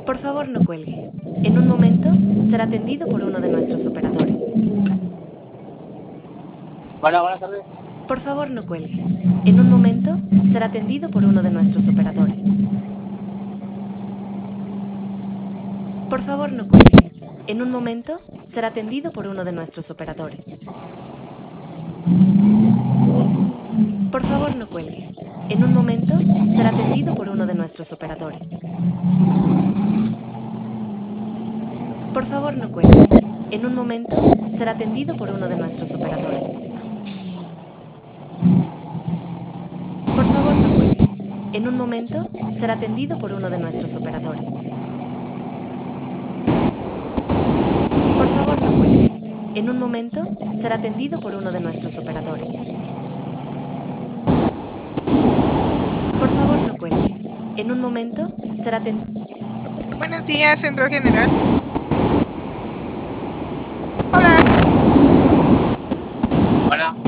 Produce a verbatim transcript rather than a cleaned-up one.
Por favor, no cuelgue. En un momento será atendido por uno de nuestros operadores. Bueno, buenas tardes. Por favor, no cuelgue. En un momento será atendido por uno de nuestros operadores. Por favor, no cuelgue. En un momento será atendido por uno de nuestros operadores. Por favor, no cuelgue. En un momento será atendido por uno de nuestros operadores. Por favor, no cuelgue. En un momento será atendido por uno de nuestros operadores. Por favor, no cuelgue. En un momento será atendido por uno de nuestros operadores. Por favor, no cuelgue. En un momento será atendido por uno de nuestros operadores. Por favor, no cuelgue. En un momento será atendido. Buenos días, Centro General. Hola. Bueno.